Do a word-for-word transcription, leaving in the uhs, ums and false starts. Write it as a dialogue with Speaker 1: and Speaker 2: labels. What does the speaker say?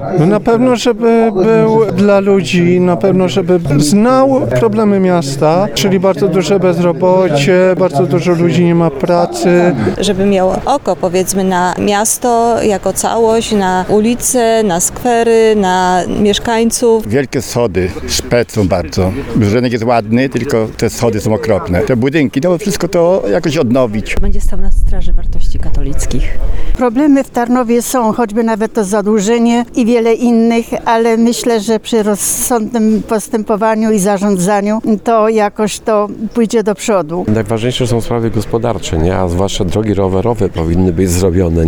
Speaker 1: No na pewno, żeby był dla ludzi, na pewno, żeby znał problemy miasta, czyli bardzo duże bezrobocie, bardzo dużo ludzi nie ma pracy.
Speaker 2: Żeby miał oko, powiedzmy, na miasto jako całość, na ulice, na skwery, na mieszkańców.
Speaker 3: Wielkie schody, szpecą bardzo. Rynek jest ładny, tylko te schody są okropne. Te budynki, no wszystko to jakoś odnowić.
Speaker 4: Będzie stał na straży wartości katolickich.
Speaker 5: Problemy w Tarnowie są, choćby nawet to zadłużenie i wiele innych, ale myślę, że przy rozsądnym postępowaniu i zarządzaniu to jakoś to pójdzie do przodu.
Speaker 6: Najważniejsze są sprawy gospodarcze, nie? A zwłaszcza drogi rowerowe powinny być zrobione.